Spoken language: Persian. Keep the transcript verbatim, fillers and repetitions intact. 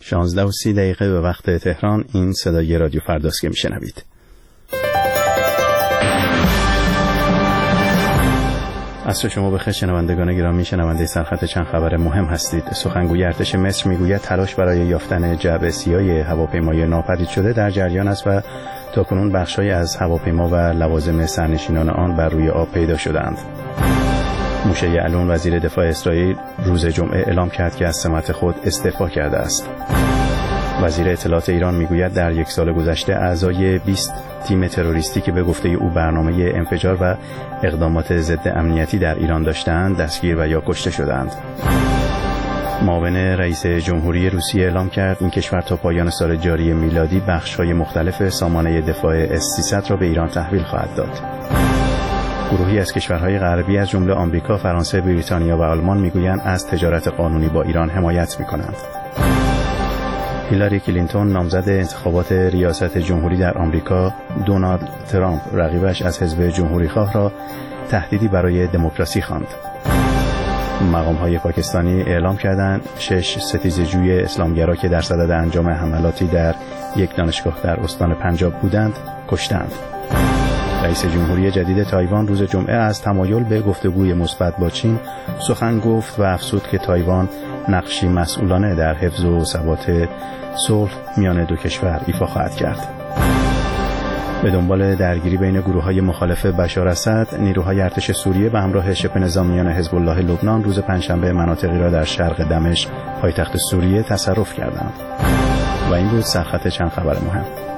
شانزده و سی دقیقه به وقت تهران. این صدای رادیو فرداست که میشنوید. عصر شما بخیر شنوندگان گرامی، شنونده سرخط چند خبر مهم هستید. سخنگوی ارتش مصر میگوید تلاش برای یافتن جعبه سیاه هواپیمای ناپدید شده در جریان است و تاکنون بخش‌هایی از هواپیما و لوازم سرنشینان آن بر روی آب پیدا شدند. موشه یعلون وزیر دفاع اسرائیل روز جمعه اعلام کرد که از سمت خود استعفا کرده است. وزیر اطلاعات ایران میگوید در یک سال گذشته اعضای بیست تیم تروریستی که به گفته او برنامه انفجار و اقدامات ضد امنیتی در ایران داشتند دستگیر و یا کشته شدند. معاون رئیس جمهوری روسیه اعلام کرد این کشور تا پایان سال جاری میلادی بخش‌های مختلف سامانه دفاع اس سیصد را به ایران تحویل خواهد داد. گروهی از کشورهای غربی از جمله آمریکا، فرانسه، بریتانیا و آلمان میگویند از تجارت قانونی با ایران حمایت می‌کنند. هیلاری کلینتون نامزد انتخابات ریاست جمهوری در آمریکا، دونالد ترامپ رقیبش از حزب جمهوری‌خواه را تهدیدی برای دموکراسی خواند. مقام‌های پاکستانی اعلام کردند شش ستیزجوی اسلامگرا که در صدد انجام حملاتی در یک دانشگاه در استان پنجاب بودند کشتند. رئیس جمهوری جدید تایوان روز جمعه از تمایل به گفتگوی مثبت با چین سخن گفت و افزود که تایوان نقشی مسئولانه در حفظ و ثبات صلح میان دو کشور ایفا خواهد کرد. به دنبال درگیری بین گروه‌های مخالف بشار اسد، نیروهای ارتش سوریه به همراه شبه نظامیان حزب الله لبنان روز پنجشنبه مناطقی را در شرق دمشق پایتخت سوریه تصرف کردند. و این بود سرخط چند خبر مهم.